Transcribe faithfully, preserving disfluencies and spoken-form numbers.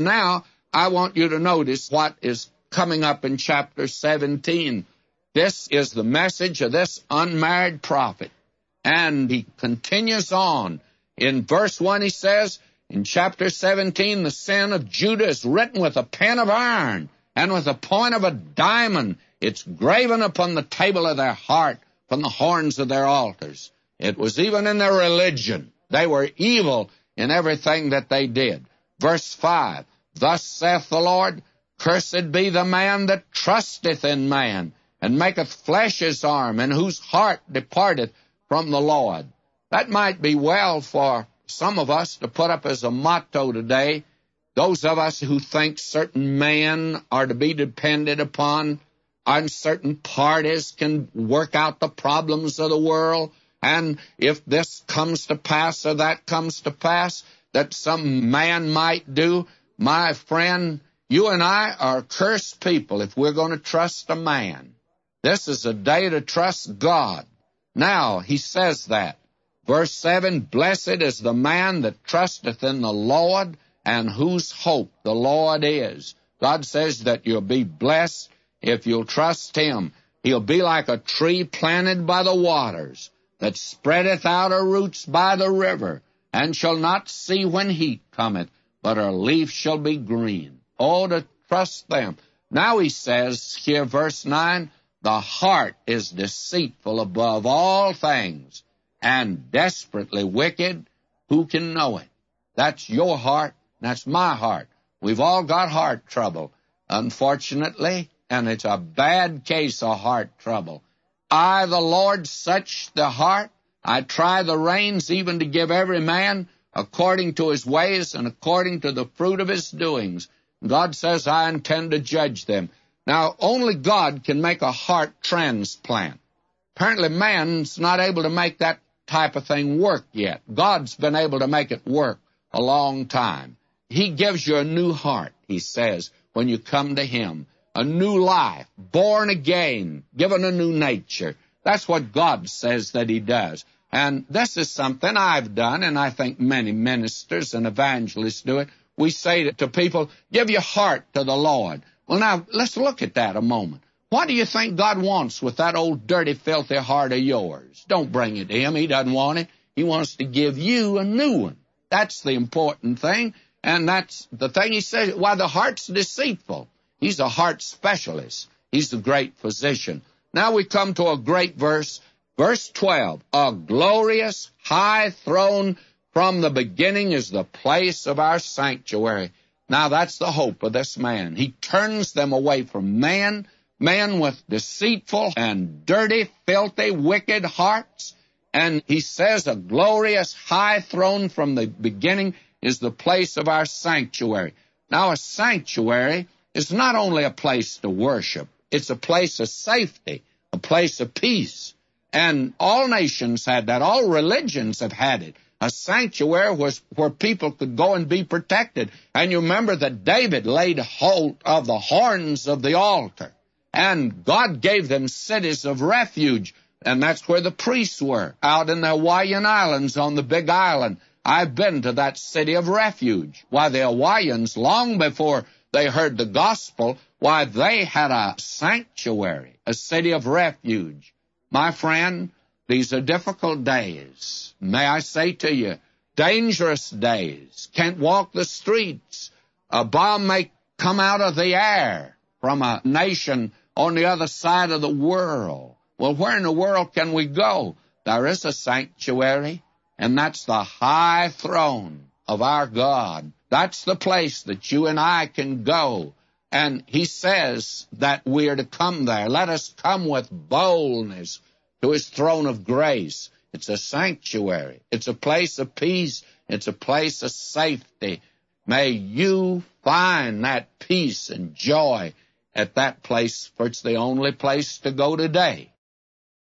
Now, I want you to notice what is coming up in chapter seventeen. This is the message of this unmarried prophet. And he continues on. In verse one, he says, in chapter seventeen, the sin of Judah is written with a pen of iron and with a point of a diamond. It's graven upon the table of their heart from the horns of their altars. It was even in their religion. They were evil in everything that they did. Verse five, thus saith the Lord, cursed be the man that trusteth in man, and maketh flesh his arm, and whose heart departeth from the Lord. That might be well for some of us to put up as a motto today. Those of us who think certain men are to be depended upon, and certain parties can work out the problems of the world, and if this comes to pass or that comes to pass, that some man might do. My friend, you and I are cursed people if we're going to trust a man. This is a day to trust God. Now, he says that. Verse seven, blessed is the man that trusteth in the Lord, and whose hope the Lord is. God says that you'll be blessed if you'll trust him. He'll be like a tree planted by the waters, that spreadeth out her roots by the river, and shall not see when heat cometh, but her leaf shall be green. Oh, to trust them. Now he says here, verse nine, the heart is deceitful above all things, and desperately wicked. Who can know it? That's your heart. That's my heart. We've all got heart trouble, unfortunately, and it's a bad case of heart trouble. I, the Lord, search the heart. I try the reins, even to give every man according to his ways and according to the fruit of his doings. God says, I intend to judge them. Now, only God can make a heart transplant. Apparently, man's not able to make that type of thing work yet. God's been able to make it work a long time. He gives you a new heart, he says, when you come to him. A new life, born again, given a new nature. That's what God says that he does. And this is something I've done, and I think many ministers and evangelists do it. We say to people, give your heart to the Lord. Well, now, let's look at that a moment. What do you think God wants with that old dirty, filthy heart of yours? Don't bring it to him. He doesn't want it. He wants to give you a new one. That's the important thing, and that's the thing he says. Why, the heart's deceitful. He's a heart specialist. He's the great physician. Now we come to a great verse, verse twelve. A glorious high throne from the beginning is the place of our sanctuary. Now that's the hope of this man. He turns them away from man, men with deceitful and dirty, filthy, wicked hearts. And he says a glorious high throne from the beginning is the place of our sanctuary. Now a sanctuary is not only a place to worship, it's a place of safety, a place of peace. And all nations had that. All religions have had it. A sanctuary was where people could go and be protected. And you remember that David laid hold of the horns of the altar. And God gave them cities of refuge. And that's where the priests were, out in the Hawaiian Islands on the Big Island. I've been to that city of refuge. Why, the Hawaiians, long before they heard the gospel, why, they had a sanctuary, a city of refuge. My friend, these are difficult days. May I say to you, dangerous days. Can't walk the streets. A bomb may come out of the air from a nation on the other side of the world. Well, where in the world can we go? There is a sanctuary, and that's the high throne of our God. That's the place that you and I can go. And he says that we are to come there. Let us come with boldness to his throne of grace. It's a sanctuary. It's a place of peace. It's a place of safety. May you find that peace and joy at that place, for it's the only place to go today.